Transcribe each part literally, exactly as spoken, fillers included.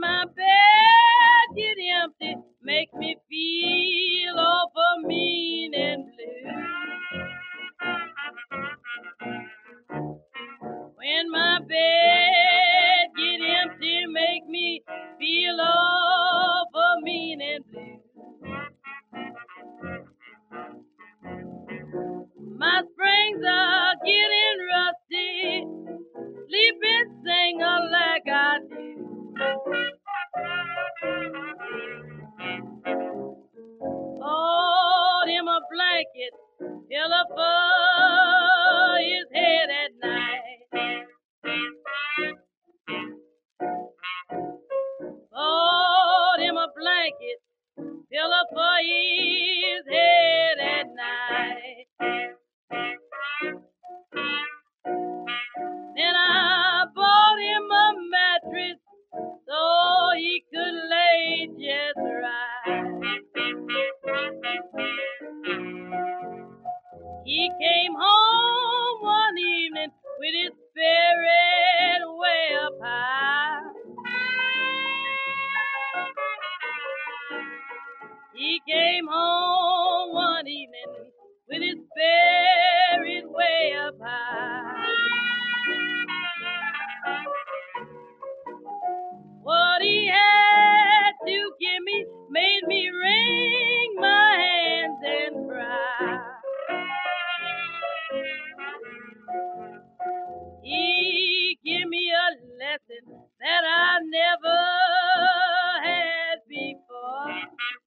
my bed get empty, make me feel awful mean and blue. When my bed get empty, make me feel awful mean and blue. My springs are getting rusty, sleeping singer like I do. Oh, him a blanket, pillow for his head at night. Oh, him a blanket, pillow for his head at night. Then I bought him a mattress so he could lay just right. He came home one evening with his spirit way up high. He came home one evening with his spirit way up high. What he had to give me made me wring my hands and cry. He gave me a lesson that I never had before.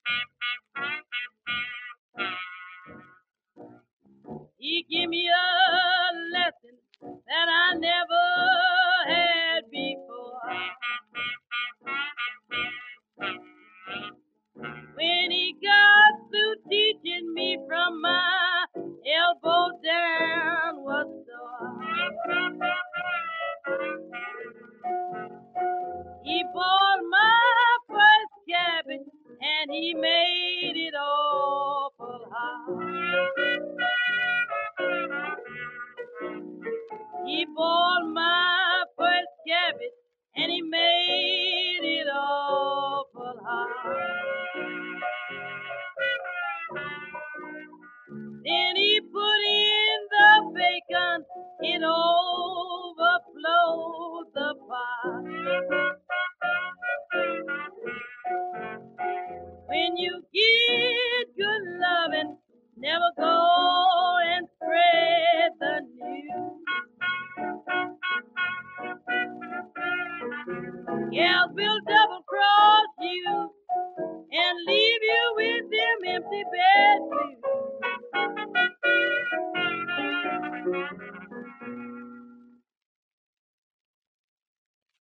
He gave me a lesson that I never had before. When he got through teaching me, from my elbow down was sore. He bought my first cabin and he made it awful hard. He bought my first cabin and he made it awful hard. Then he put in the bacon, it overflowed the pot. When you get good loving, never go and spread the news. Gals will double cross you and leave you with them empty bed blues.